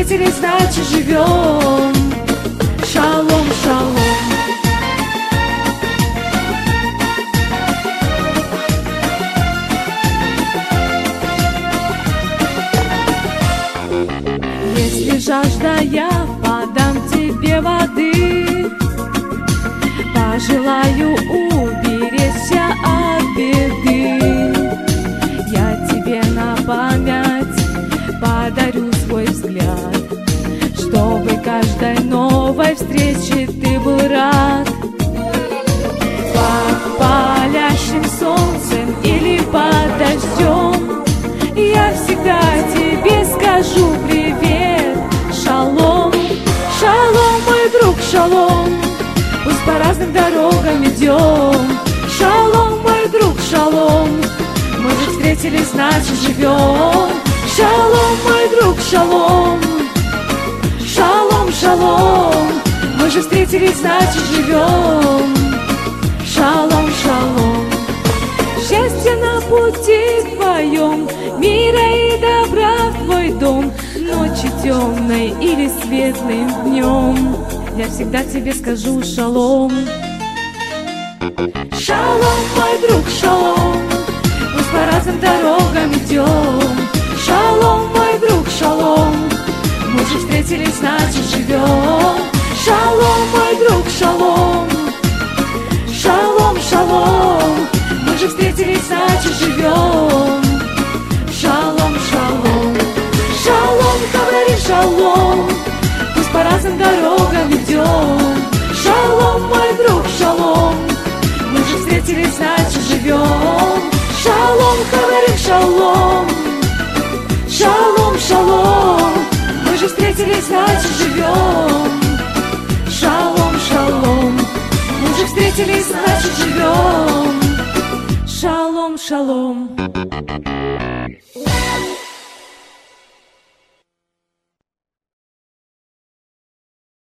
встретились, значит живем. Шалом, шалом. Если жажда, я подам тебе воды, пожелаю уберечься от беды. Я тебе на память подарю свой взгляд, чтобы каждой новой встрече ты был рад. Под палящим солнцем или под дождем я всегда тебе скажу привет. Шалом, шалом, мой друг, шалом. Пусть по разным дорогам идем. Шалом, мой друг, шалом. Мы же встретились, значит живем. Шалом, мой друг, шалом. Шалом, шалом. Мы же встретились, значит живем. Шалом, шалом. Счастье на пути твоем, мира и добра в твой дом, ночи темной или светлым днем я всегда тебе скажу шалом. Шалом, мой друг, шалом. Пусть по разным дорогам идем. Шалом, мой друг, шалом. Мы же встретились, значит живем. Шалом, мой друг, шалом. Шалом, шалом. Мы же встретились, значит живем. Шалом, шалом. Шалом, говори шалом. Пусть по разным дорогам идем. Шалом, мой друг, шалом. Мы же встретились, значит живем. Шалом, говори шалом. Шалом, шалом. Мы же встретились, значит живем. Шалом, шалом. Мы же встретились, значит живем. Шалом, шалом.